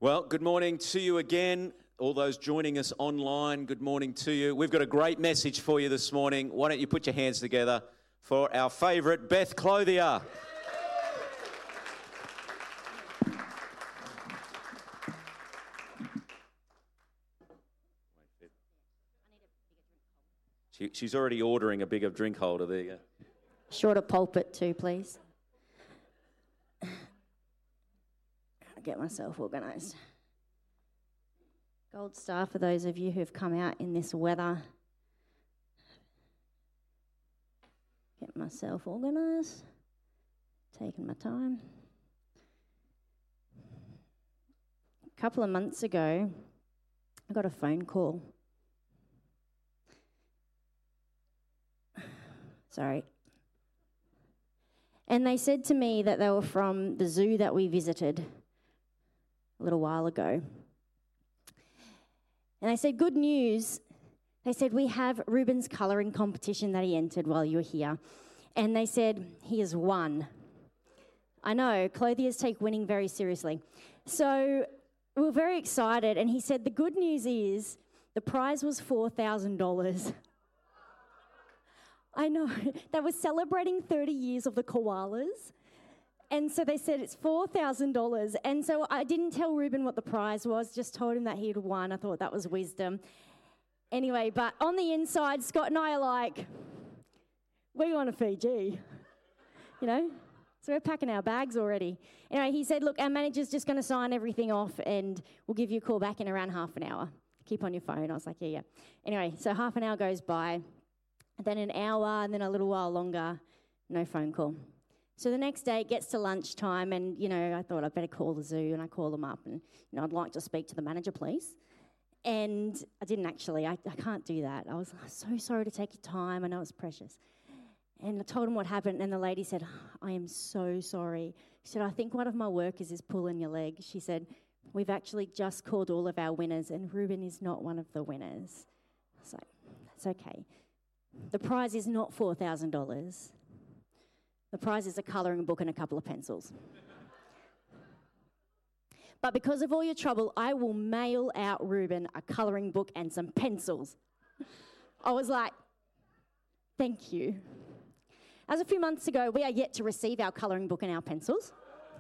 Well, good morning to you again. All those joining us online, good morning to you. We've got a great message for you this morning. Why don't you put your hands together for our favourite, Beth Clothier. She's already ordering a bigger drink holder. There you go. Shorter pulpit too, please. Get myself organised. Gold star for those of you who've come out in this weather. Get myself organised. Taking my time. A couple of months ago, I got a phone call. Sorry. And they said to me that they were from the zoo that we visited a little while ago. And they said, good news. They said, we have Ruben's colouring competition that he entered while you were here. And they said, he has won. I know, clothiers take winning very seriously. So we were very excited. And he said, the good news is the prize was $4,000. I know, they were celebrating 30 years of the koalas. And so they said it's $4,000. And so I didn't tell Ruben what the prize was, just told him that he'd won. I thought that was wisdom. Anyway, but on the inside, Scott and I are like, we're going to Fiji, you know? So we're packing our bags already. Anyway, he said, look, our manager's just going to sign everything off and we'll give you a call back in around half an hour. Keep on your phone. I was like, yeah. Anyway, so half an hour goes by, then an hour, and then a little while longer, no phone call. So the next day it gets to lunchtime and, I thought I'd better call the zoo, and I call them up and, I'd like to speak to the manager, please. And I didn't actually. I can't do that. I was so sorry to take your time. I know it's precious. And I told him what happened, and the lady said, I am so sorry. She said, I think one of my workers is pulling your leg. She said, we've actually just called all of our winners, and Ruben is not one of the winners. I was like, that's okay. The prize is not $4,000. The prize is a colouring book and a couple of pencils. But because of all your trouble, I will mail out Ruben a colouring book and some pencils. I was like, thank you. As a few months ago, we are yet to receive our colouring book and our pencils.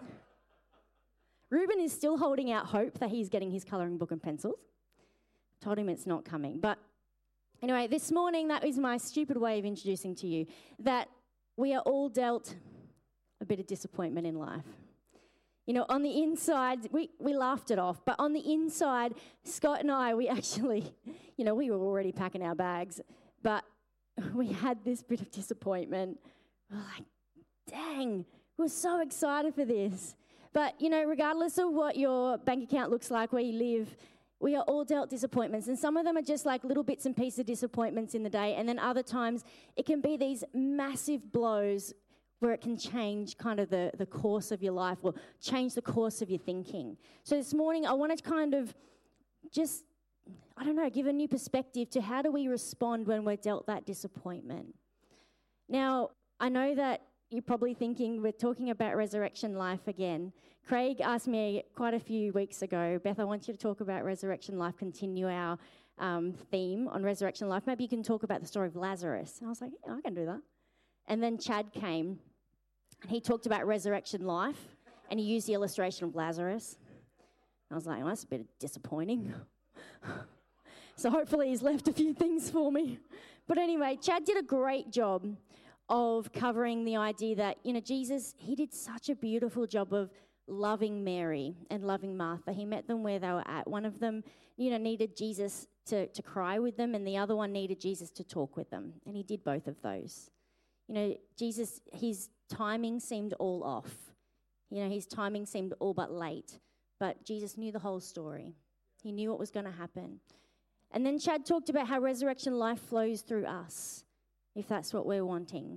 Ruben is still holding out hope that he's getting his colouring book and pencils. Told him it's not coming. But anyway, this morning, that is my stupid way of introducing to you that we are all dealt a bit of disappointment in life. On the inside, we laughed it off, but on the inside, Scott and I, we actually, we were already packing our bags, but we had this bit of disappointment. We're like, dang, we're so excited for this. But, regardless of what your bank account looks like, where you live, we are all dealt disappointments, and some of them are just like little bits and pieces of disappointments in the day, and then other times it can be these massive blows where it can change kind of the course of your life or change the course of your thinking. So this morning I want to kind of just, give a new perspective to how do we respond when we're dealt that disappointment. Now, I know that you're probably thinking we're talking about resurrection life again. Craig asked me quite a few weeks ago, Beth, I want you to talk about resurrection life, continue our theme on resurrection life. Maybe you can talk about the story of Lazarus. And I was like, yeah, I can do that. And then Chad came, and he talked about resurrection life, and he used the illustration of Lazarus. I was like, well, that's a bit disappointing. So hopefully he's left a few things for me. But anyway, Chad did a great job of covering the idea that, Jesus, he did such a beautiful job of loving Mary and loving Martha. He met them where they were at. One of them, needed Jesus to cry with them, and the other one needed Jesus to talk with them. And he did both of those. Jesus, his timing seemed all off. His timing seemed all but late. But Jesus knew the whole story. He knew what was going to happen. And then Chad talked about how resurrection life flows through us, if that's what we're wanting.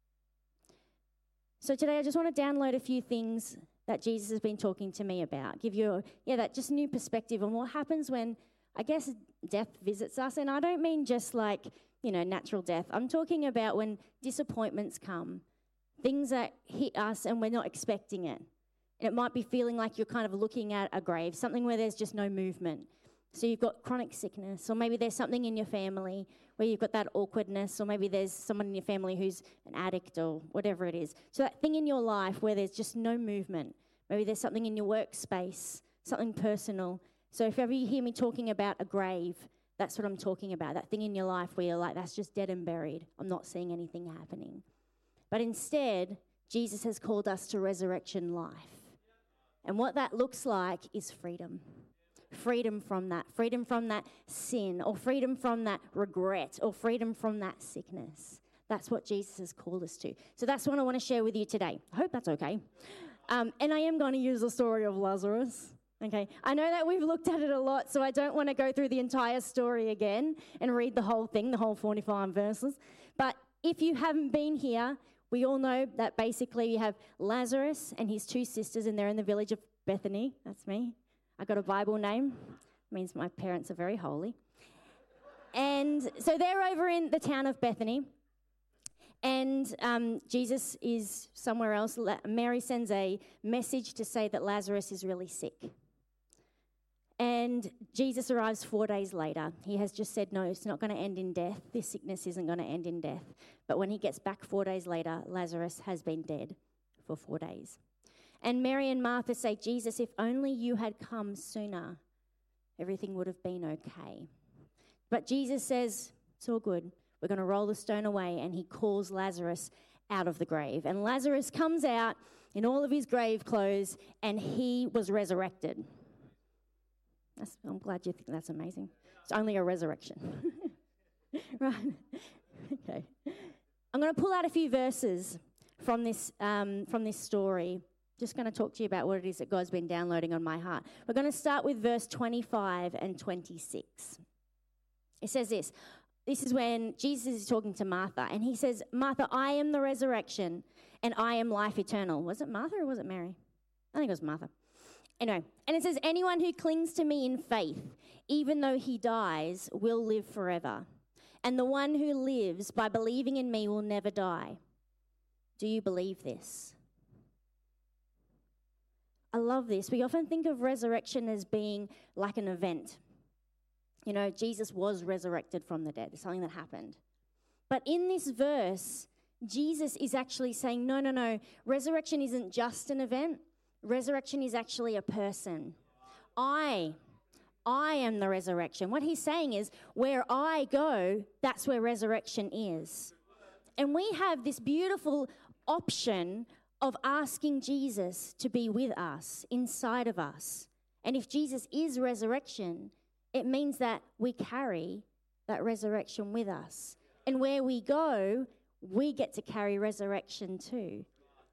So today I just want to download a few things that Jesus has been talking to me about. Give you, that just new perspective on what happens when, death visits us. And I don't mean just like, natural death. I'm talking about when disappointments come, things that hit us and we're not expecting it. And it might be feeling like you're kind of looking at a grave, something where there's just no movement. So you've got chronic sickness, or maybe there's something in your family where you've got that awkwardness, or maybe there's someone in your family who's an addict or whatever it is. So that thing in your life where there's just no movement. Maybe there's something in your workspace, something personal. So if ever you hear me talking about a grave, that's what I'm talking about, that thing in your life where you're like, that's just dead and buried. I'm not seeing anything happening. But instead, Jesus has called us to resurrection life. And what that looks like is freedom. Freedom from that sin, or freedom from that regret, or freedom from that sickness. That's what Jesus has called us to. So that's what I want to share with you today. I hope that's okay. And I am going to use the story of Lazarus. Okay, I know that we've looked at it a lot, so I don't want to go through the entire story again and read the whole thing, the whole 45 verses. But if you haven't been here, we all know that basically you have Lazarus and his two sisters, and they're in the village of Bethany. That's me. I got a Bible name. It means my parents are very holy. And so they're over in the town of Bethany. And Jesus is somewhere else. Mary sends a message to say that Lazarus is really sick. And Jesus arrives 4 days later. He has just said, no, it's not going to end in death. This sickness isn't going to end in death. But when he gets back 4 days later, Lazarus has been dead for 4 days. And Mary and Martha say, Jesus, if only you had come sooner, everything would have been okay. But Jesus says, it's all good. We're going to roll the stone away. And he calls Lazarus out of the grave. And Lazarus comes out in all of his grave clothes, and he was resurrected. I'm glad you think that's amazing. It's only a resurrection. Right. Okay. I'm going to pull out a few verses from this story. Just going to talk to you about what it is that God's been downloading on my heart. We're going to start with verse 25 and 26. It says this. This is when Jesus is talking to Martha, and he says, Martha, I am the resurrection, and I am life eternal. Was it Martha or was it Mary? I think it was Martha. Anyway, and it says, anyone who clings to me in faith, even though he dies, will live forever. And the one who lives by believing in me will never die. Do you believe this? I love this. We often think of resurrection as being like an event. You know, Jesus was resurrected from the dead. It's something that happened. But in this verse, Jesus is actually saying, no. Resurrection isn't just an event. Resurrection is actually a person. I am the resurrection. What he's saying is, where I go, that's where resurrection is. And we have this beautiful option of asking Jesus to be with us, inside of us. And if Jesus is resurrection, it means that we carry that resurrection with us. And where we go, we get to carry resurrection too.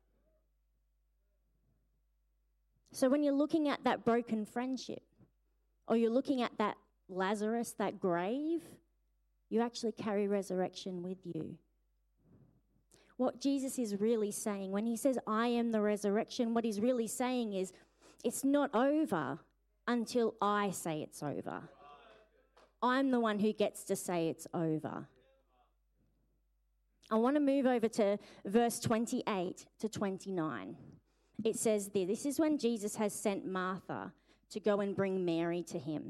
So when you're looking at that broken friendship, or you're looking at that Lazarus, that grave, you actually carry resurrection with you. What Jesus is really saying, when he says, I am the resurrection, what he's really saying is, it's not over until I say it's over. I'm the one who gets to say it's over. I want to move over to verse 28 to 29. It says there, this is when Jesus has sent Martha to go and bring Mary to him.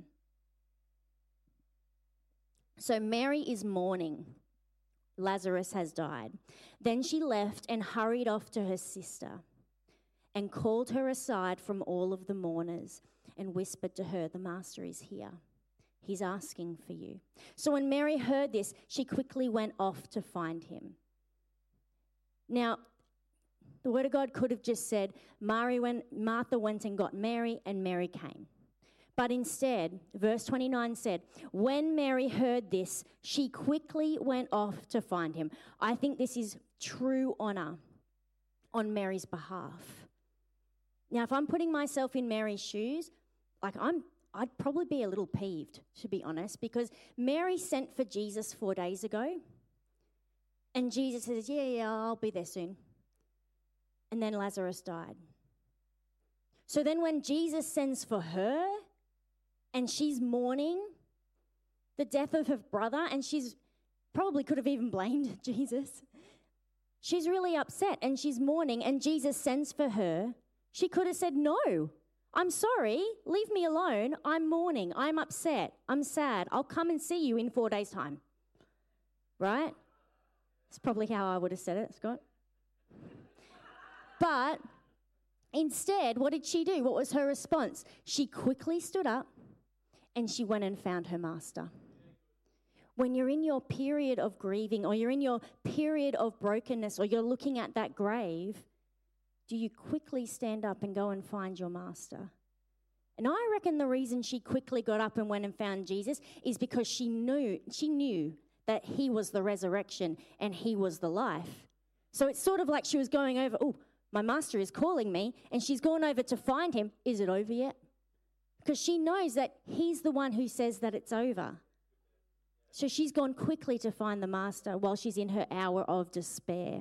So Mary is mourning. Lazarus has died. Then she left and hurried off to her sister and called her aside from all of the mourners and whispered to her, the master is here. He's asking for you. So when Mary heard this, she quickly went off to find him. Now, the Word of God could have just said, Martha went and got Mary, and Mary came. But instead, verse 29 said, when Mary heard this, she quickly went off to find him. I think this is true honor on Mary's behalf. Now, if I'm putting myself in Mary's shoes, I'd probably be a little peeved, to be honest, because Mary sent for Jesus 4 days ago, and Jesus says, yeah, I'll be there soon. And then Lazarus died. So then when Jesus sends for her, and she's mourning the death of her brother, and she's probably could have even blamed Jesus. She's really upset, and she's mourning, and Jesus sends for her. She could have said, no, I'm sorry, leave me alone. I'm mourning, I'm upset, I'm sad. I'll come and see you in 4 days' time. Right? That's probably how I would have said it, Scott. But instead, what did she do? What was her response? She quickly stood up and she went and found her master. When you're in your period of grieving or you're in your period of brokenness or you're looking at that grave, do you quickly stand up and go and find your master? And I reckon the reason she quickly got up and went and found Jesus is because she knew that he was the resurrection and he was the life. So it's sort of like she was going over, oh, my master is calling me, and she's gone over to find him. Is it over yet? Because she knows that he's the one who says that it's over. So she's gone quickly to find the master while she's in her hour of despair.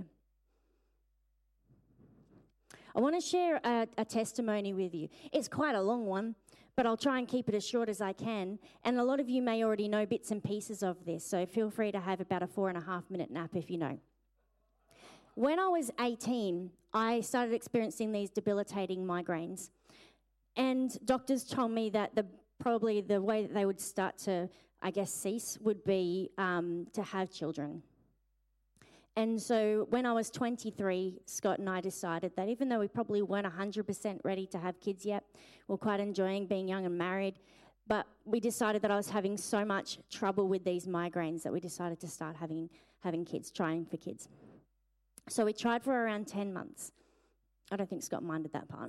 I want to share a testimony with you. It's quite a long one, but I'll try and keep it as short as I can. And a lot of you may already know bits and pieces of this, so feel free to have about a 4.5-minute nap if you know. When I was 18, I started experiencing these debilitating migraines. And doctors told me that probably the way that they would start to, cease would be to have children. And so when I was 23, Scott and I decided that even though we probably weren't 100% ready to have kids yet, we're quite enjoying being young and married, but we decided that I was having so much trouble with these migraines that we decided to start having kids, trying for kids. So we tried for around 10 months. I don't think Scott minded that part.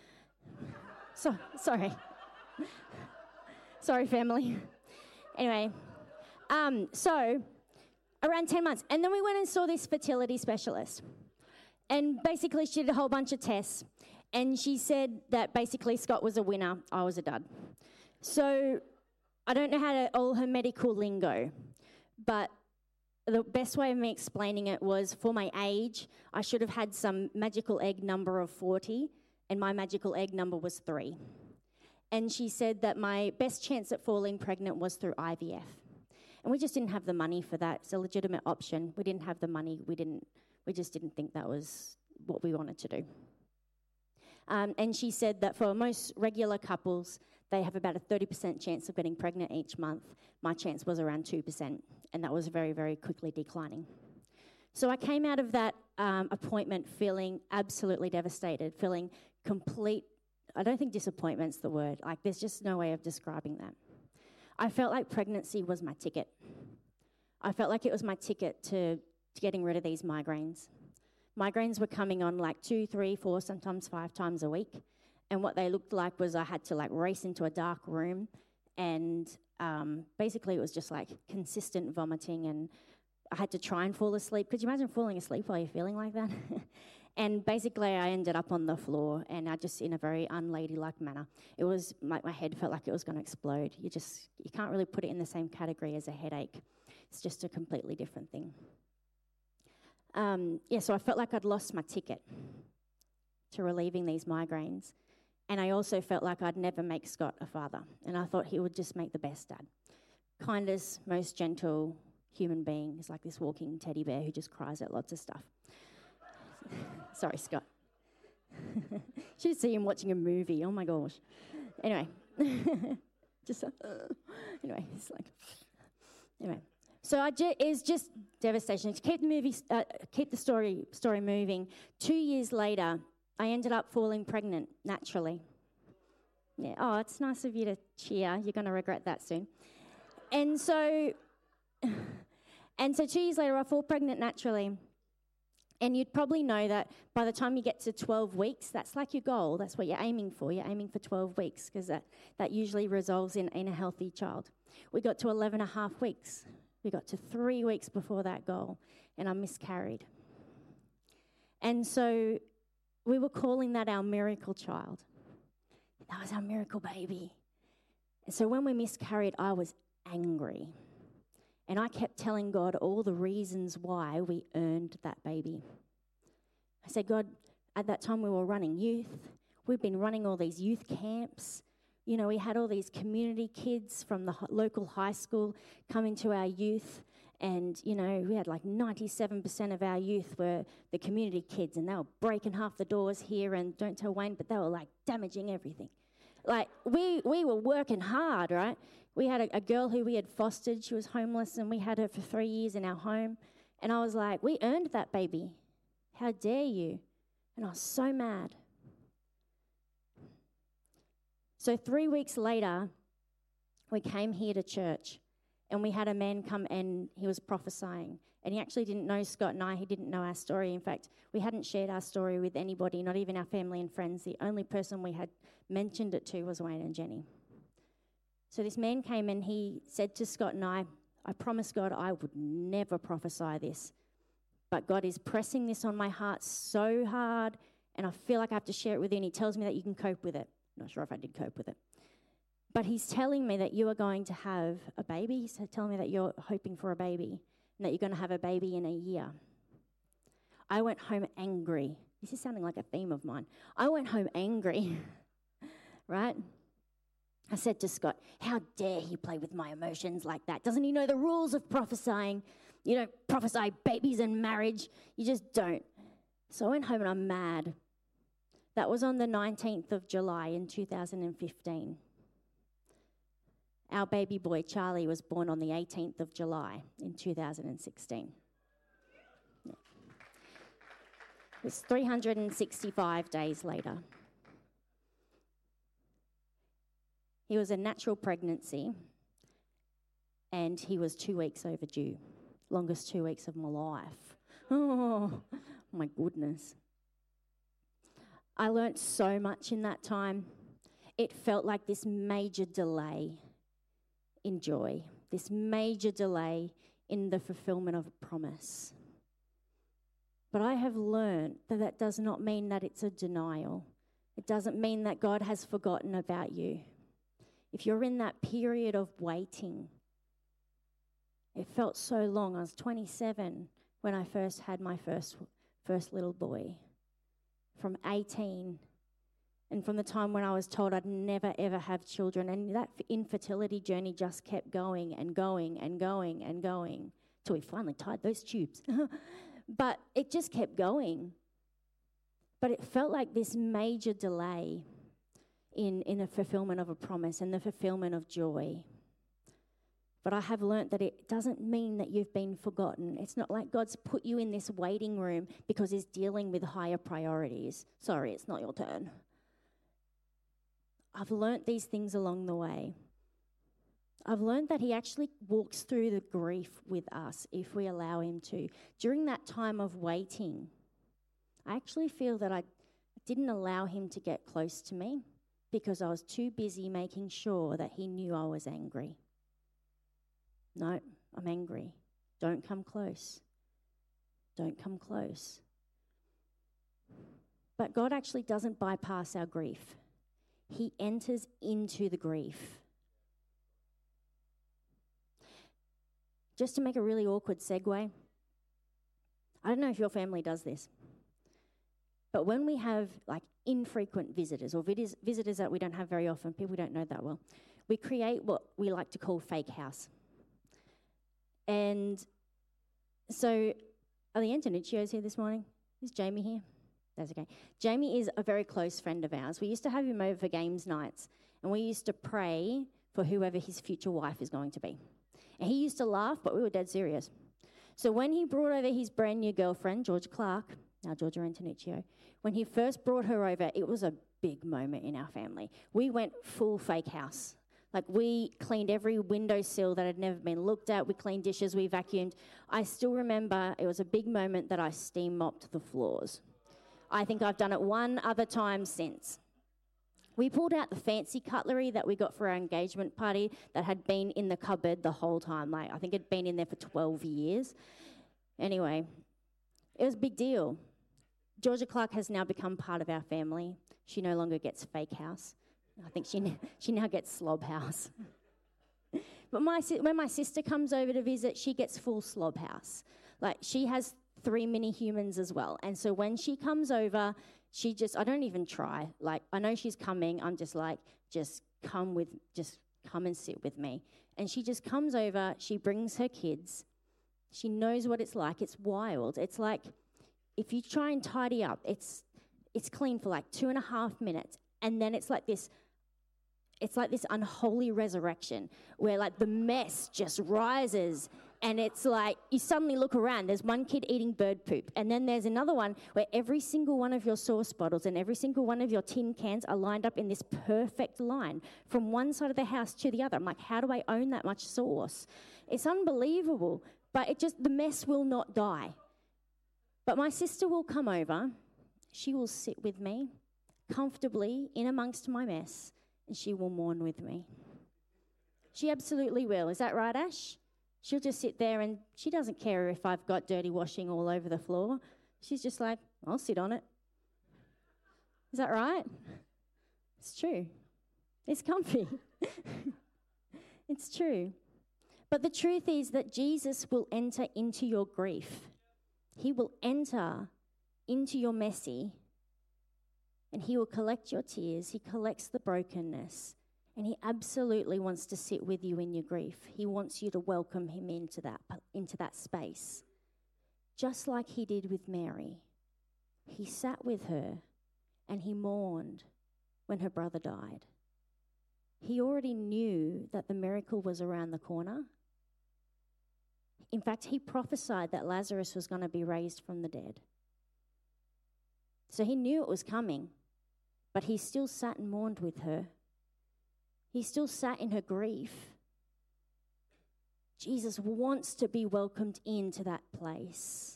Sorry. Sorry, family. Anyway, so around 10 months. And then we went and saw this fertility specialist. And basically she did a whole bunch of tests. And she said that basically Scott was a winner, I was a dud. So I don't know all her medical lingo, but the best way of me explaining it was, for my age, I should have had some magical egg number of 40, and my magical egg number was 3. And she said that my best chance at falling pregnant was through IVF. And we just didn't have the money for that. It's a legitimate option. We didn't have the money. We just didn't think that was what we wanted to do. And she said that for most regular couples, they have about a 30% chance of getting pregnant each month. My chance was around 2%, and that was very, very quickly declining. So I came out of that appointment feeling absolutely devastated, feeling complete, I don't think disappointment's the word, like there's just no way of describing that. I felt like pregnancy was my ticket. I felt like it was my ticket to getting rid of these migraines. Migraines were coming on like 2, 3, 4, sometimes 5 times a week. And what they looked like was I had to like race into a dark room, and basically it was just like consistent vomiting, and I had to try and fall asleep. Could you imagine falling asleep while you're feeling like that? And basically I ended up on the floor, and I just, in a very unladylike manner. It was like my head felt like it was going to explode. You can't really put it in the same category as a headache. It's just a completely different thing. So I felt like I'd lost my ticket to relieving these migraines. And I also felt like I'd never make Scott a father. And I thought he would just make the best dad. Kindest, most gentle human being. He's like this walking teddy bear who just cries at lots of stuff. Sorry, Scott. Should see him watching a movie. Oh, my gosh. Anyway. Anyway, it's like... Anyway. So it's just devastation. To keep the story moving, 2 years later, I ended up falling pregnant naturally. Yeah. Oh, it's nice of you to cheer. You're going to regret that soon. And so 2 years later, I fall pregnant naturally. And you'd probably know that by the time you get to 12 weeks, that's like your goal. That's what you're aiming for. You're aiming for 12 weeks because that usually results in a healthy child. We got to 11 and a half weeks. We got to 3 weeks before that goal, and I miscarried. And so we were calling that our miracle child. That was our miracle baby. And so when we miscarried, I was angry. And I kept telling God all the reasons why we earned that baby. I said, God, at that time we were running youth. We've been running all these youth camps. You know, we had all these community kids from the local high school coming to our youth. And, we had like 97% of our youth were the community kids, and they were breaking half the doors here, and don't tell Wayne, but they were like damaging everything. Like, we were working hard, right? We had a girl who we had fostered. She was homeless, and we had her for 3 years in our home. And I was like, we earned that baby. How dare you? And I was so mad. So 3 weeks later, we came here to church, and we had a man come, and he was prophesying. And he actually didn't know Scott and I. He didn't know our story. In fact, we hadn't shared our story with anybody, not even our family and friends. The only person we had mentioned it to was Wayne and Jenny. So this man came, and he said to Scott and I promised God I would never prophesy this. But God is pressing this on my heart so hard, and I feel like I have to share it with you. And he tells me that you can cope with it. I'm not sure if I did cope with it. But he's telling me that you are going to have a baby. He's telling me that you're hoping for a baby and that you're going to have a baby in a year. I went home angry. This is sounding like a theme of mine. I went home angry, right? I said to Scott, how dare he play with my emotions like that? Doesn't he know the rules of prophesying? You don't prophesy babies and marriage. You just don't. So I went home and I'm mad. That was on the 19th of July in 2015. Our baby boy, Charlie, was born on the 18th of July in 2016. Yeah. It was 365 days later. He was a natural pregnancy, and he was 2 weeks overdue. Longest 2 weeks of my life. Oh, my goodness. I learnt so much in that time. It felt like this major delay in joy, this major delay in the fulfillment of a promise. But I have learned that that does not mean that it's a denial. It doesn't mean that God has forgotten about you. If you're in that period of waiting, it felt so long. I was 27 when I first had my first little boy. From 18, and from the time when I was told I'd never, ever have children, and that infertility journey just kept going and going and going and going till we finally tied those tubes. But it just kept going. But it felt like this major delay in the fulfillment of a promise and the fulfillment of joy. But I have learnt that it doesn't mean that you've been forgotten. It's not like God's put you in this waiting room because he's dealing with higher priorities. Sorry, it's not your turn. I've learnt these things along the way. I've learned that he actually walks through the grief with us if we allow him to. During that time of waiting, I actually feel that I didn't allow him to get close to me because I was too busy making sure that he knew I was angry. No, I'm angry. Don't come close. Don't come close. But God actually doesn't bypass our grief. He enters into the grief. Just to make a really awkward segue, I don't know if your family does this, but when we have like infrequent visitors or visitors that we don't have very often, people we don't know that well, we create what we like to call fake house. And so, are the Antonuccios here this morning? Is Jamie here? That's okay. Jamie is a very close friend of ours. We used to have him over for games nights, and we used to pray for whoever his future wife is going to be. And he used to laugh, but we were dead serious. So when he brought over his brand new girlfriend, Georgia Clark, now Georgia Antonuccio, when he first brought her over, it was a big moment in our family. We went full fake house. Like, we cleaned every windowsill that had never been looked at. We cleaned dishes. We vacuumed. I still remember it was a big moment that I steam mopped the floors. I think I've done it one other time since. We pulled out the fancy cutlery that we got for our engagement party that had been in the cupboard the whole time. Like, I think it'd been in there for 12 years. Anyway, it was a big deal. Georgia Clark has now become part of our family. She no longer gets fake house. I think she now gets slob house. But when my sister comes over to visit, she gets full slob house. Like, she has 3 mini humans as well. And so when she comes over, I don't even try. Like, I know she's coming. I'm just like, just come and sit with me. And she just comes over. She brings her kids. She knows what it's like. It's wild. It's like if you try and tidy up, it's clean for like 2.5 minutes, and then it's like this unholy resurrection where like the mess just rises, and it's like you suddenly look around, there's one kid eating bird poop, and then there's another one where every single one of your sauce bottles and every single one of your tin cans are lined up in this perfect line from one side of the house to the other. I'm like, how do I own that much sauce? It's unbelievable, but the mess will not die. But my sister will come over, she will sit with me comfortably in amongst my mess, and she will mourn with me. She absolutely will. Is that right, Ash? She'll just sit there and she doesn't care if I've got dirty washing all over the floor. She's just like, I'll sit on it. Is that right? It's true. It's comfy. It's true. But the truth is that Jesus will enter into your grief. He will enter into your messy, and he will collect your tears. He collects the brokenness, and he absolutely wants to sit with you in your grief. He wants you to welcome him into that space. Just like he did with Mary. He sat with her and he mourned when her brother died. He already knew that the miracle was around the corner. In fact, he prophesied that Lazarus was going to be raised from the dead. So he knew it was coming, but he still sat and mourned with her. He still sat in her grief. Jesus wants to be welcomed into that place.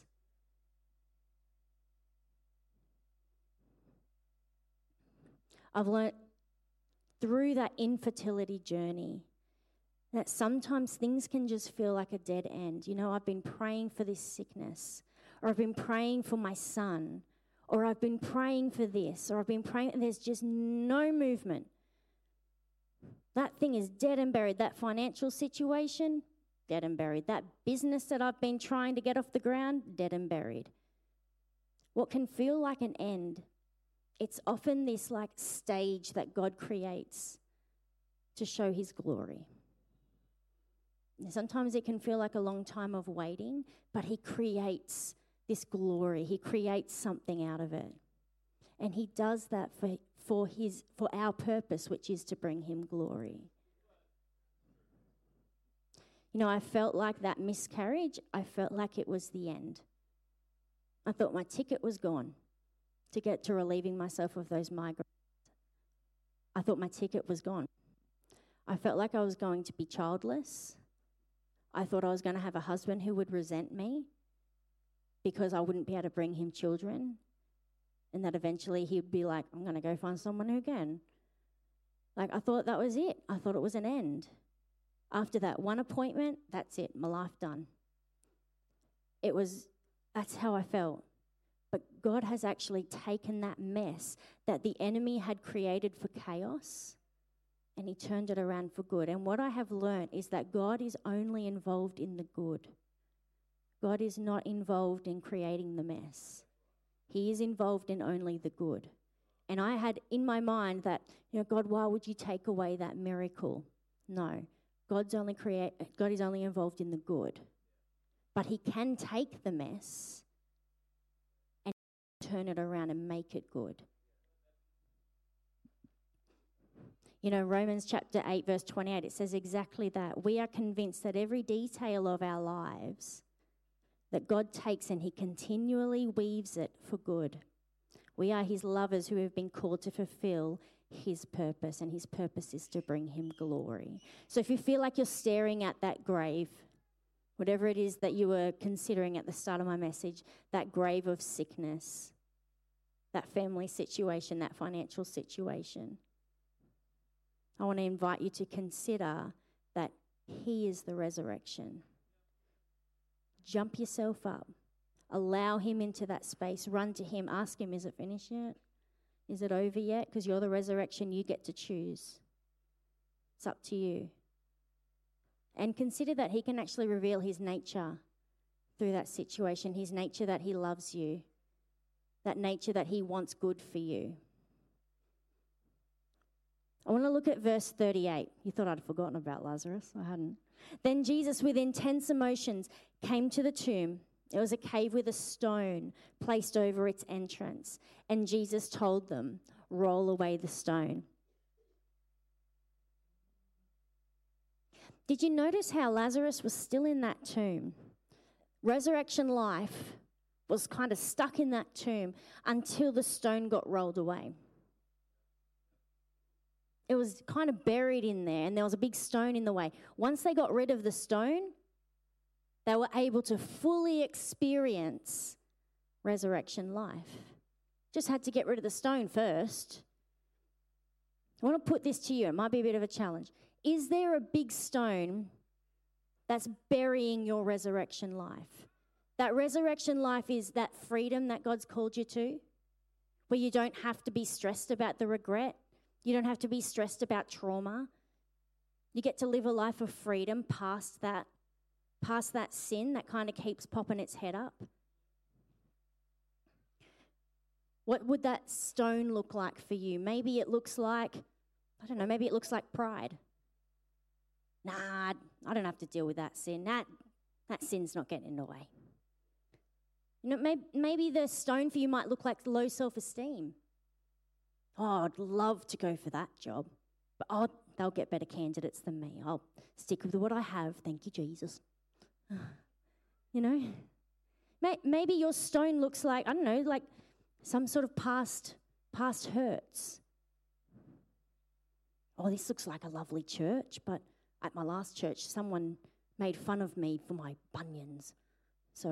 I've learnt through that infertility journey that sometimes things can just feel like a dead end. You know, I've been praying for this sickness, or I've been praying for my son, or I've been praying for this, or I've been praying, and there's just no movement. That thing is dead and buried. That financial situation, dead and buried. That business that I've been trying to get off the ground, dead and buried. What can feel like an end, it's often this like stage that God creates to show his glory. And sometimes it can feel like a long time of waiting, but he creates this glory. He creates something out of it. And he does that for our purpose, which is to bring him glory. You know, I felt like that miscarriage, I felt like it was the end. I thought my ticket was gone to get to relieving myself of those migraines. I thought my ticket was gone. I felt like I was going to be childless. I thought I was going to have a husband who would resent me because I wouldn't be able to bring him children, and that eventually he'd be like, I'm going to go find someone who can. Like, I thought that was it. I thought it was an end. After that one appointment, that's it, my life done. That's how I felt. But God has actually taken that mess that the enemy had created for chaos, and he turned it around for good. And what I have learned is that God is only involved in the good. God is not involved in creating the mess. He is involved in only the good. And I had in my mind that, God, why would you take away that miracle? No, God is only involved in the good. But he can take the mess and turn it around and make it good. Romans chapter 8, verse 28, it says exactly that. We are convinced that every detail of our lives that God takes and he continually weaves it for good. We are his lovers who have been called to fulfill his purpose, and his purpose is to bring him glory. So if you feel like you're staring at that grave, whatever it is that you were considering at the start of my message, that grave of sickness, that family situation, that financial situation, I want to invite you to consider that he is the resurrection. Jump yourself up. Allow him into that space. Run to him. Ask him, is it finished yet? Is it over yet? Because you're the resurrection. You get to choose. It's up to you. And consider that he can actually reveal his nature through that situation, his nature that he loves you, that nature that he wants good for you. I want to look at verse 38. You thought I'd forgotten about Lazarus. I hadn't. Then Jesus, with intense emotions, came to the tomb. It was a cave with a stone placed over its entrance. And Jesus told them, roll away the stone. Did you notice how Lazarus was still in that tomb? Resurrection life was kind of stuck in that tomb until the stone got rolled away. It was kind of buried in there, and there was a big stone in the way. Once they got rid of the stone, they were able to fully experience resurrection life. Just had to get rid of the stone first. I want to put this to you. It might be a bit of a challenge. Is there a big stone that's burying your resurrection life? That resurrection life is that freedom that God's called you to, where you don't have to be stressed about the regret. You don't have to be stressed about trauma. You get to live a life of freedom past that sin that kind of keeps popping its head up. What would that stone look like for you? Maybe it looks like, I don't know, maybe it looks like pride. Nah, I don't have to deal with that sin. That sin's not getting in the way. You know, maybe the stone for you might look like low self-esteem. Oh, I'd love to go for that job, but they'll get better candidates than me. I'll stick with what I have. Thank you, Jesus. You know, maybe your stone looks like, I don't know, like some sort of past hurts. Oh, this looks like a lovely church, but at my last church, someone made fun of me for my bunions. So,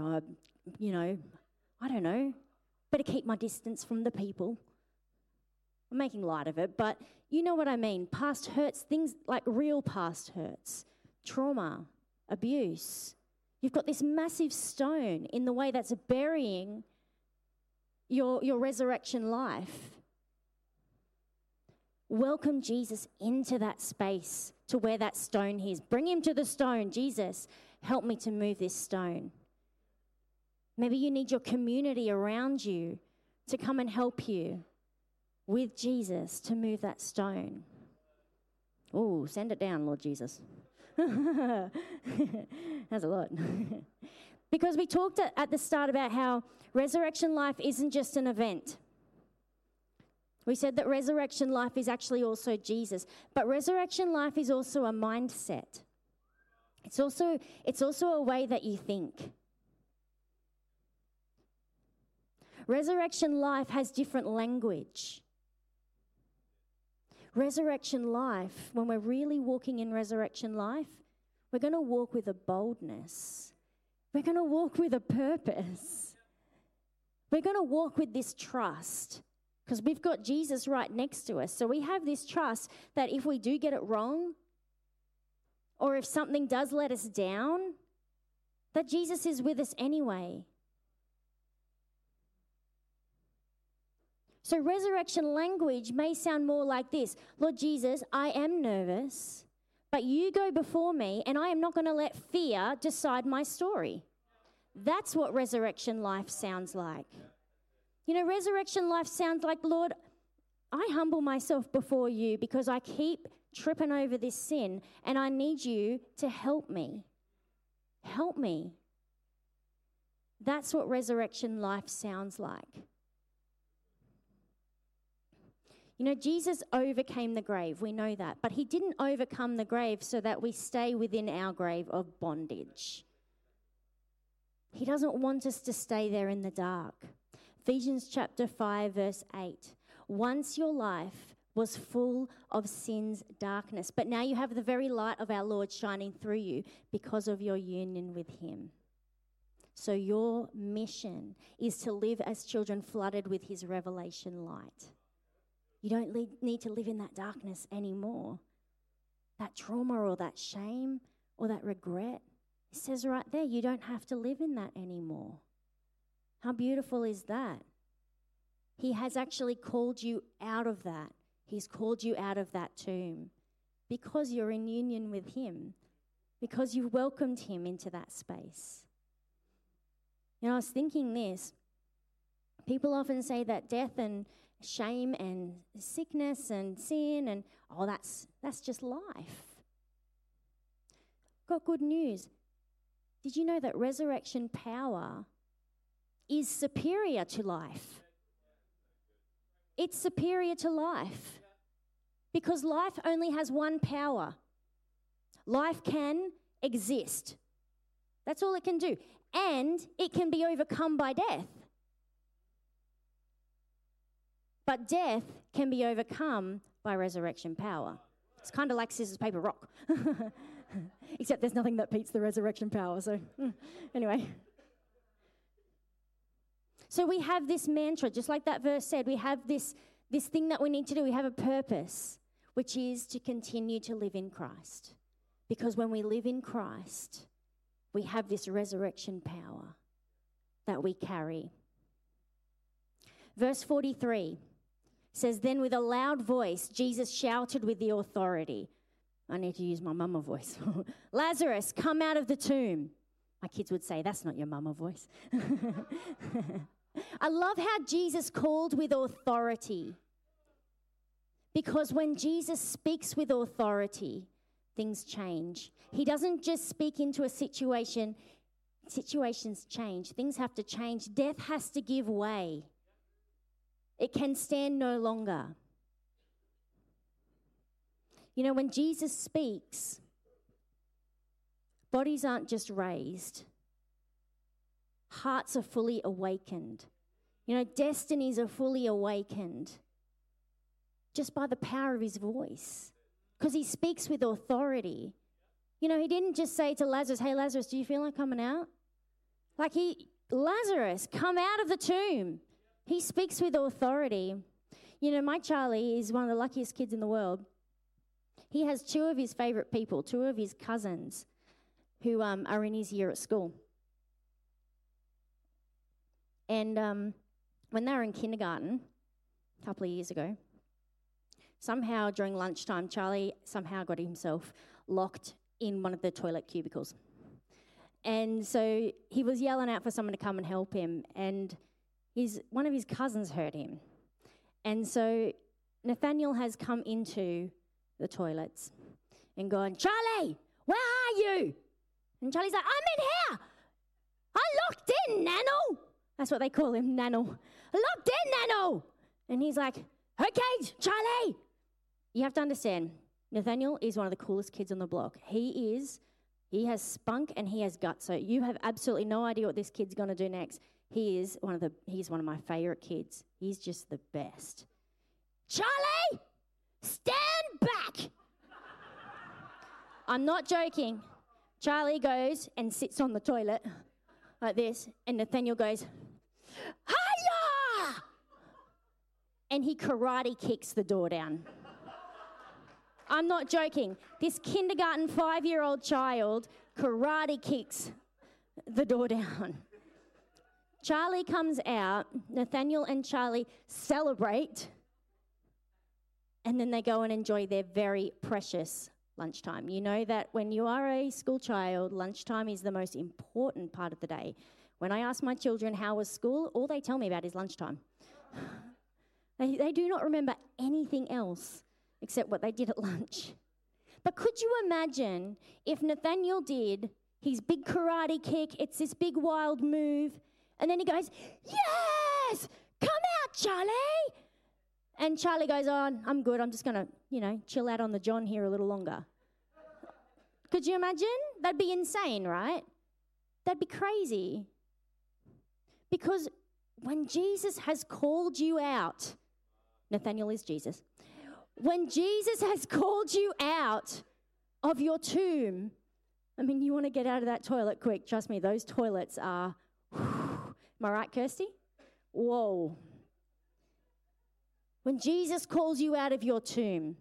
I don't know, better keep my distance from the people. I'm making light of it, but you know what I mean. Past hurts, things like real past hurts, trauma, abuse. You've got this massive stone in the way that's burying your resurrection life. Welcome Jesus into that space to where that stone is. Bring him to the stone. Jesus, help me to move this stone. Maybe you need your community around you to come and help you with Jesus to move that stone. Oh, send it down, Lord Jesus. That's a lot. Because we talked at the start about how resurrection life isn't just an event. We said that resurrection life is actually also Jesus, but resurrection life is also a mindset. It's also a way that you think. Resurrection life has different language. Resurrection life, when we're really walking in resurrection life, we're going to walk with a boldness. We're going to walk with a purpose. We're going to walk with this trust because we've got Jesus right next to us. So we have this trust that if we do get it wrong or if something does let us down, that Jesus is with us anyway. So resurrection language may sound more like this. Lord Jesus, I am nervous, but you go before me and I am not going to let fear decide my story. That's what resurrection life sounds like. You know, resurrection life sounds like, Lord, I humble myself before you because I keep tripping over this sin and I need you to help me. Help me. That's what resurrection life sounds like. You know, Jesus overcame the grave. We know that. But he didn't overcome the grave so that we stay within our grave of bondage. He doesn't want us to stay there in the dark. Ephesians chapter 5, verse 8. Once your life was full of sin's darkness, but now you have the very light of our Lord shining through you because of your union with him. So your mission is to live as children flooded with his revelation light. You don't need to live in that darkness anymore. That trauma or that shame or that regret, it says right there, you don't have to live in that anymore. How beautiful is that? He has actually called you out of that. He's called you out of that tomb because you're in union with him, because you've welcomed him into that space. You know, I was thinking this. People often say that death and shame and sickness and sin and that's just life. got good news. Did you know that resurrection power is superior to life? It's superior to life. Because life only has one power. Life can exist. That's all it can do. And it can be overcome by death. But death can be overcome by resurrection power. It's kind of like scissors, paper, rock. Except there's nothing that beats the resurrection power. So anyway. So we have this mantra, just like that verse said, we have this thing that we need to do. We have a purpose, which is to continue to live in Christ. Because when we live in Christ, we have this resurrection power that we carry. Verse 43 says, then with a loud voice, Jesus shouted with the authority. I need to use my mama voice. Lazarus, come out of the tomb. My kids would say, that's not your mama voice. I love how Jesus called with authority. Because when Jesus speaks with authority, things change. He doesn't just speak into a situation. Situations change. Things have to change. Death has to give way. It can stand no longer. You know, when Jesus speaks, bodies aren't just raised. Hearts are fully awakened. You know, destinies are fully awakened just by the power of his voice. Because he speaks with authority. You know, he didn't just say to Lazarus, hey, Lazarus, do you feel like coming out? Like Lazarus, come out of the tomb. He speaks with authority. You know, my Charlie is one of the luckiest kids in the world. He has two of his favourite people, two of his cousins who are in his year at school. And when they were in kindergarten, a couple of years ago, somehow during lunchtime, Charlie somehow got himself locked in one of the toilet cubicles. And so he was yelling out for someone to come and help him, and one of his cousins heard him. And so Nathaniel has come into the toilets and gone, Charlie, where are you? And Charlie's like, I'm in here. I locked in, Nano. That's what they call him, Nano. I locked in, Nano. And he's like, okay, Charlie. You have to understand, Nathaniel is one of the coolest kids on the block. He has spunk and he has guts. So you have absolutely no idea what this kid's going to do next. He's one of my favorite kids. He's just the best. Charlie, stand back. I'm not joking. Charlie goes and sits on the toilet like this, and Nathaniel goes, hiya! And he karate kicks the door down. I'm not joking. This kindergarten 5-year-old child karate kicks the door down. Charlie comes out, Nathaniel and Charlie celebrate, and then they go and enjoy their very precious lunchtime. You know that when you are a school child, lunchtime is the most important part of the day. When I ask my children how was school, all they tell me about is lunchtime. They do not remember anything else except what they did at lunch. But could you imagine if Nathaniel did his big karate kick, it's this big wild move, and then he goes, yes, come out, Charlie. And Charlie goes, oh, I'm good. I'm just going to, chill out on the John here a little longer. Could you imagine? That'd be insane, right? That'd be crazy. Because when Jesus has called you out, Nathaniel is Jesus. When Jesus has called you out of your tomb, I mean, you want to get out of that toilet quick. Trust me, those toilets are, am I right, Kirsty? Whoa. When Jesus calls you out of your tomb,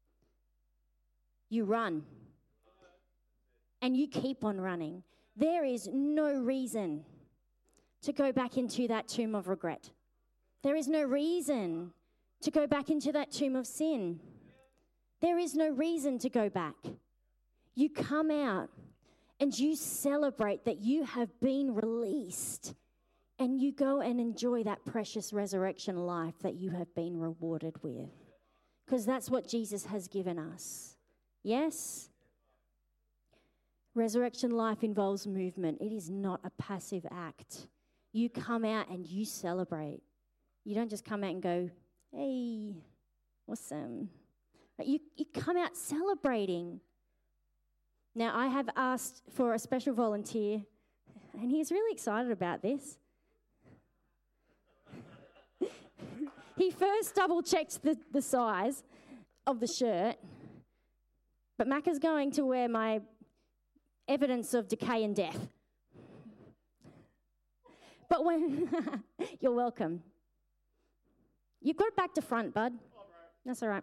you run. And you keep on running. There is no reason to go back into that tomb of regret. There is no reason to go back into that tomb of sin. There is no reason to go back. You come out and you celebrate that you have been released, and you go and enjoy that precious resurrection life that you have been rewarded with. Because that's what Jesus has given us. Yes? Resurrection life involves movement. It is not a passive act. You come out and you celebrate. You don't just come out and go, hey, awesome. But you come out celebrating. Now, I have asked for a special volunteer, and he's really excited about this. He first double-checked the size of the shirt, but Macca's going to wear my evidence of decay and death. But when... You're welcome. You've got it back to front, bud. That's all right.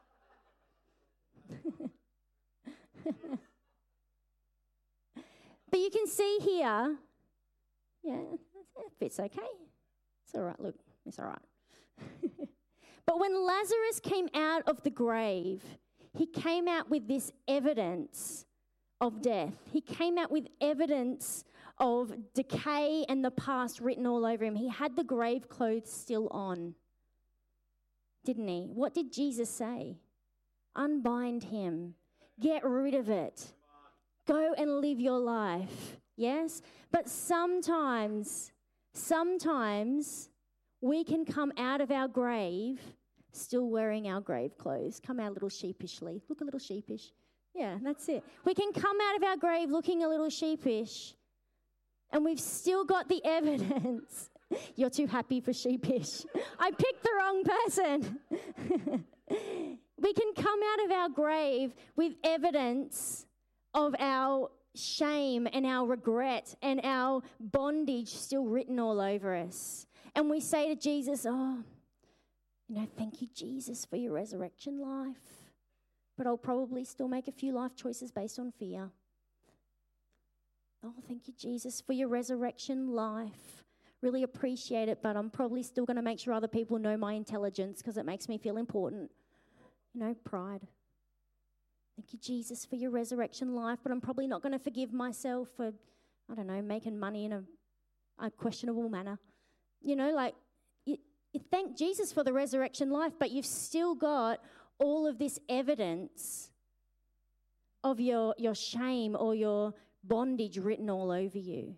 But you can see here, yeah, it fits okay. It's all right, look, it's all right. But when Lazarus came out of the grave, he came out with this evidence of death. He came out with evidence of decay and the past written all over him. He had the grave clothes still on, didn't he? What did Jesus say? Unbind him. Get rid of it. Go and live your life. Yes? But sometimes we can come out of our grave still wearing our grave clothes. Come out a little sheepishly. Look a little sheepish. Yeah, that's it. We can come out of our grave looking a little sheepish, and we've still got the evidence. You're too happy for sheepish. I picked the wrong person. We can come out of our grave with evidence of our shame and our regret and our bondage still written all over us. And we say to Jesus, oh, thank you, Jesus, for your resurrection life. But I'll probably still make a few life choices based on fear. Oh, thank you, Jesus, for your resurrection life. Really appreciate it, but I'm probably still going to make sure other people know my intelligence because it makes me feel important. Pride. Thank you, Jesus, for your resurrection life, but I'm probably not going to forgive myself for, making money in a questionable manner. You thank Jesus for the resurrection life, but you've still got all of this evidence of your shame or your bondage written all over you.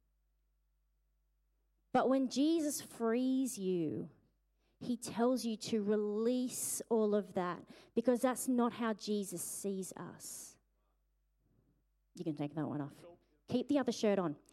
But when Jesus frees you, he tells you to release all of that because that's not how Jesus sees us. You can take that one off. Keep the other shirt on.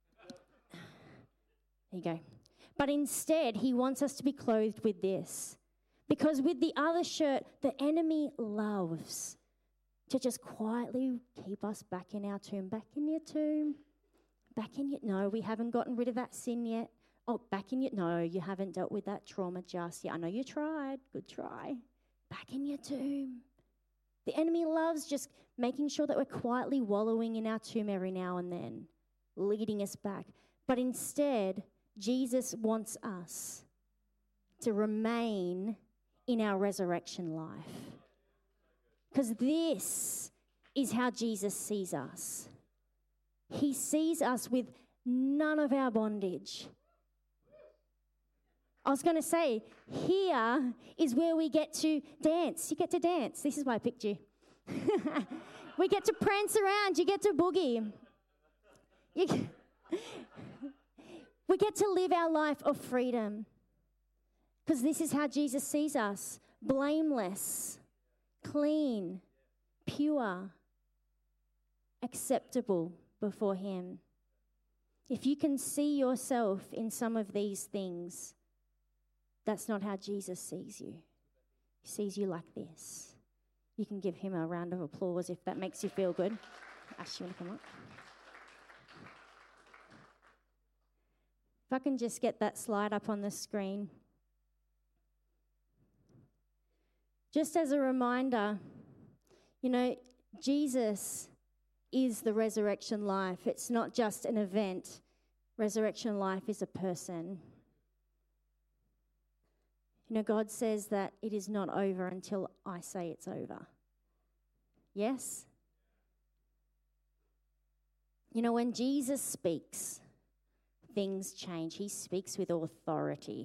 There you go. But instead, he wants us to be clothed with this. Because with the other shirt, the enemy loves to just quietly keep us back in our tomb. Back in your tomb. Back in your... No, we haven't gotten rid of that sin yet. Oh, back in your... No, you haven't dealt with that trauma just yet. I know you tried. Good try. Back in your tomb. The enemy loves just making sure that we're quietly wallowing in our tomb every now and then, leading us back. But instead, Jesus wants us to remain in our resurrection life. Because this is how Jesus sees us. He sees us with none of our bondage. I was going to say, here is where we get to dance. You get to dance. This is why I picked you. We get to prance around. You get to boogie. We get to live our life of freedom. Because this is how Jesus sees us. Blameless, clean, pure, acceptable before him. If you can see yourself in some of these things, that's not how Jesus sees you. He sees you like this. You can give him a round of applause if that makes you feel good. Ash, you want to come up? If I can just get that slide up on the screen. Just as a reminder, Jesus is the resurrection life. It's not just an event. Resurrection life is a person. God says that it is not over until I say it's over. Yes? When Jesus speaks, things change. He speaks with authority.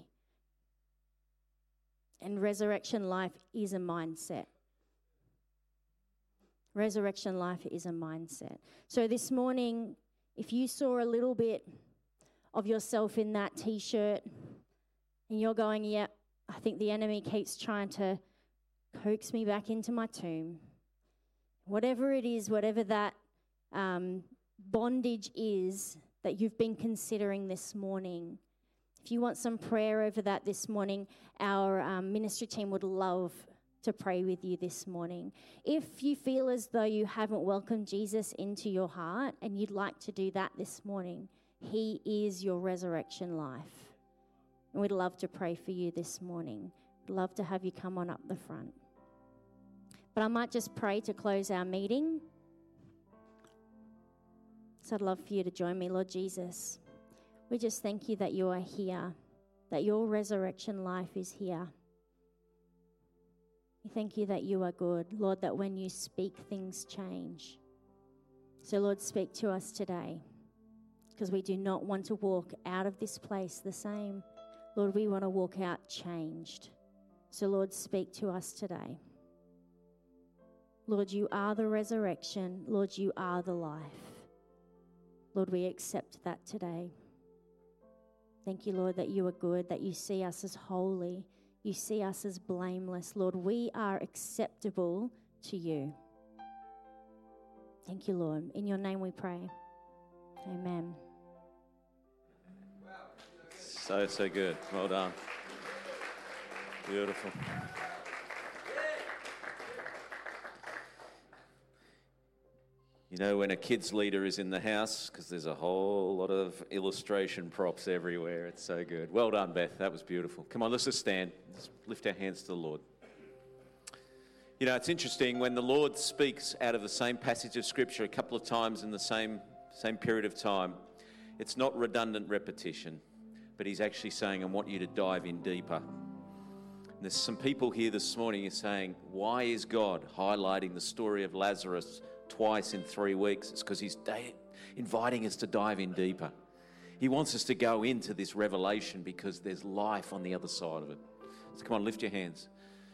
And resurrection life is a mindset. Resurrection life is a mindset. So this morning, if you saw a little bit of yourself in that T-shirt and you're going, yeah, I think the enemy keeps trying to coax me back into my tomb. Whatever it is, whatever that bondage is that you've been considering this morning, if you want some prayer over that this morning, our ministry team would love to pray with you this morning. If you feel as though you haven't welcomed Jesus into your heart and you'd like to do that this morning, He is your resurrection life. And we'd love to pray for you this morning. We'd love to have you come on up the front. But I might just pray to close our meeting. So I'd love for you to join me, Lord Jesus. We just thank you that you are here, that your resurrection life is here. We thank you that you are good, Lord, that when you speak, things change. So, Lord, speak to us today, because we do not want to walk out of this place the same. Lord, we want to walk out changed. So, Lord, speak to us today. Lord, you are the resurrection. Lord, you are the life. Lord, we accept that today. Thank you, Lord, that you are good, that you see us as holy. You see us as blameless. Lord, we are acceptable to you. Thank you, Lord. In your name we pray. Amen. So good. Well done. Beautiful. You know, when a kids leader is in the house, because there's a whole lot of illustration props everywhere. It's so good. Well done, Beth. That was beautiful. Come on, let's just stand. Let's lift our hands to the Lord. You know, it's interesting when the Lord speaks out of the same passage of Scripture a couple of times in the same period of time. It's not redundant repetition, but He's actually saying, I want you to dive in deeper. And there's some people here this morning who are saying, why is God highlighting the story of Lazarus twice in 3 weeks? It's because He's inviting us to dive in deeper. He wants us to go into this revelation because there's life on the other side of it. So come on, lift your hands.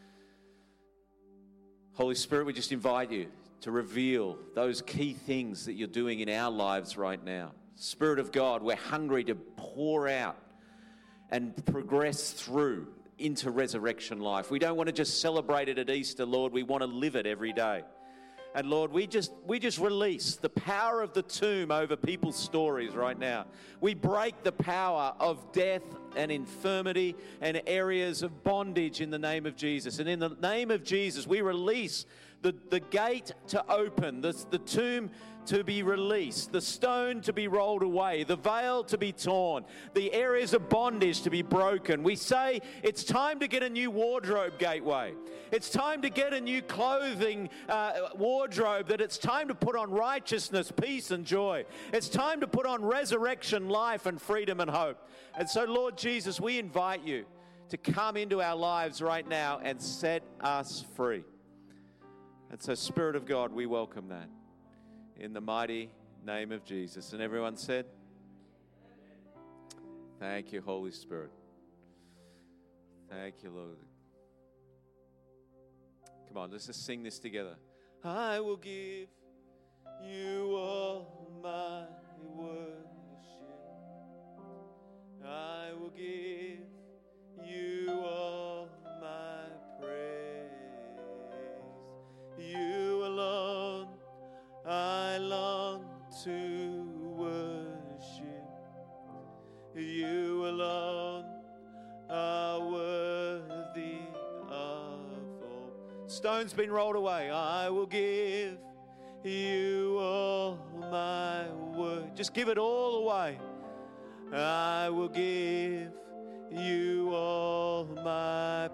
Holy Spirit, we just invite you to reveal those key things that you're doing in our lives right now. Spirit of God, we're hungry to pour out and progress through into resurrection life. We don't want to just celebrate it at Easter, Lord. We want to live it every day. And Lord, we just release the power of the tomb over people's stories right now. We break the power of death and infirmity and areas of bondage in the name of Jesus. And in the name of Jesus, we release the gate to open, the tomb to be released, the stone to be rolled away, the veil to be torn, the areas of bondage to be broken. We say it's time to get a new wardrobe, Gateway. It's time to get a new clothing wardrobe, that it's time to put on righteousness, peace, and joy. It's time to put on resurrection, life, and freedom and hope. And so, Lord Jesus, we invite you to come into our lives right now and set us free. And so, Spirit of God, we welcome that in the mighty name of Jesus. And everyone said, thank you, Holy Spirit. Thank you, Lord. Come on, let's just sing this together. I will give you all my worship. I will give you all my praise. You alone I long to worship. You alone are worthy of all. Stone's been rolled away. I will give you all my word. Just give it all away. I will give you all my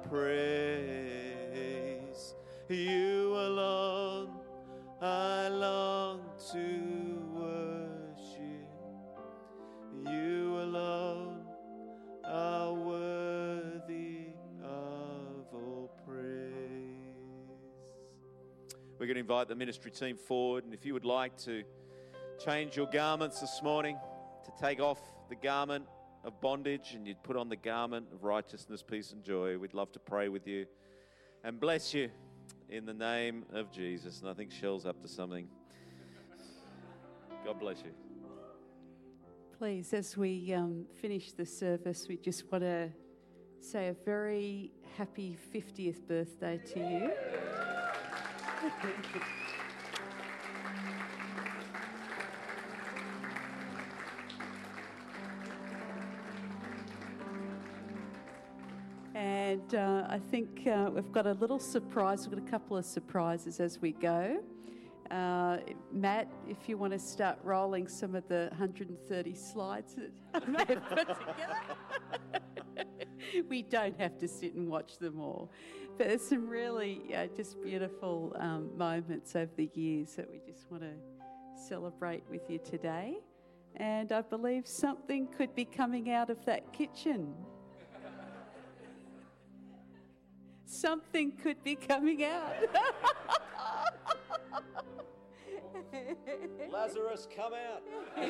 praise. You alone I long to worship. You alone are worthy of all praise. We're going to invite the ministry team forward, and if you would like to change your garments this morning, to take off the garment of bondage and you'd put on the garment of righteousness, peace, and joy, we'd love to pray with you and bless you in the name of Jesus. And I think Shell's up to something. God bless you. Please, as we finish the service, we just want to say a very happy 50th birthday to you. And I think we've got a little surprise. We've got a couple of surprises as we go. Matt, if you want to start rolling some of the 130 slides that I may have put together. We don't have to sit and watch them all. But there's some really just beautiful moments over the years that we just want to celebrate with you today. And I believe something could be coming out of that kitchen. Something could be coming out. Lazarus, come out.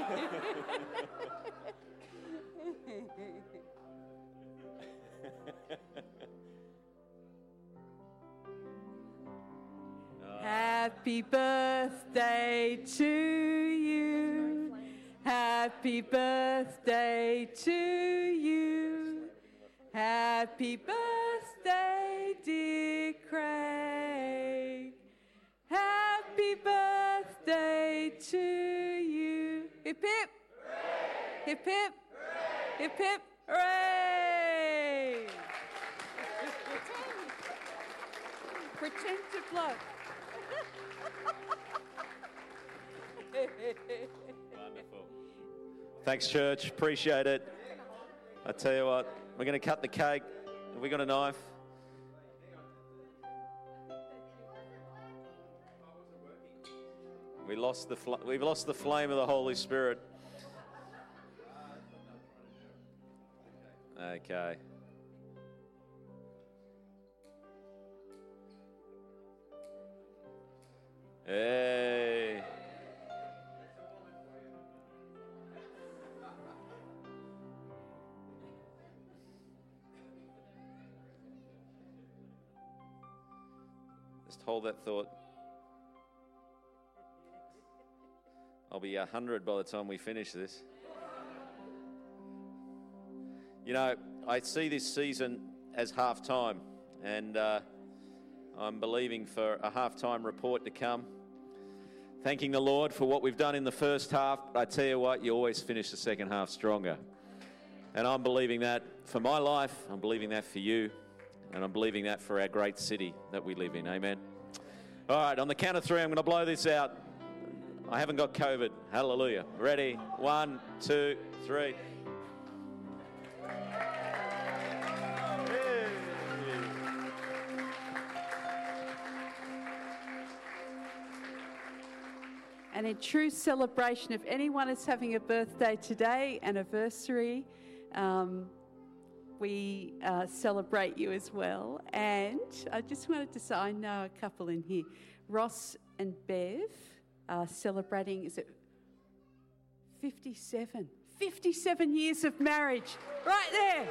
Happy birthday to you. Happy birthday to you. Happy birthday, dear Craig. Happy birthday to you. Hip hip. Hooray! Hip hip. Hooray! Hip hip. Hooray! Pretend to blow. Wonderful. Thanks, church. Appreciate it. I tell you what, we're going to cut the cake. Have we got a knife? We've lost the flame of the Holy Spirit. Okay. Hey. Just hold that thought. I'll be 100 by the time we finish this. You know, I see this season as half-time, and I'm believing for a half-time report to come. Thanking the Lord for what we've done in the first half. I tell you what, you always finish the second half stronger. And I'm believing that for my life, I'm believing that for you, and I'm believing that for our great city that we live in. Amen. All right, on the count of 3, I'm going to blow this out. I haven't got COVID. Hallelujah. Ready? 1, 2, 3. And in true celebration, if anyone is having a birthday today, anniversary, we celebrate you as well. And I just wanted to say, I know a couple in here, Ross and Bev, are celebrating, is it 57? 57 years of marriage, right there.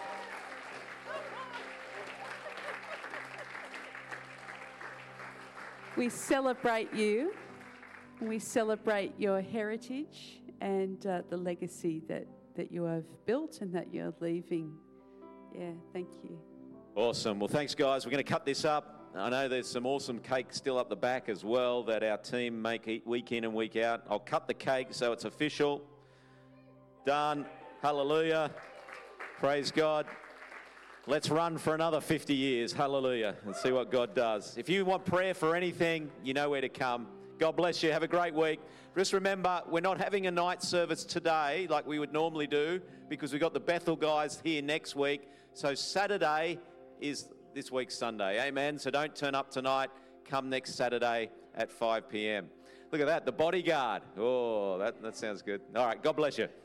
We celebrate you. We celebrate your heritage and the legacy that you have built and that you're leaving. Yeah, thank you. Awesome. Well, thanks, guys. We're going to cut this up. I know there's some awesome cake still up the back as well that our team make week in and week out. I'll cut the cake so it's official. Done. Hallelujah. Praise God. Let's run for another 50 years. Hallelujah. And see what God does. If you want prayer for anything, you know where to come. God bless you. Have a great week. Just remember, we're not having a night service today like we would normally do because we've got the Bethel guys here next week. So Saturday is this week's Sunday. Amen. So don't turn up tonight. Come next Saturday at 5 p.m. Look at that. The bodyguard. Oh, that sounds good. All right. God bless you.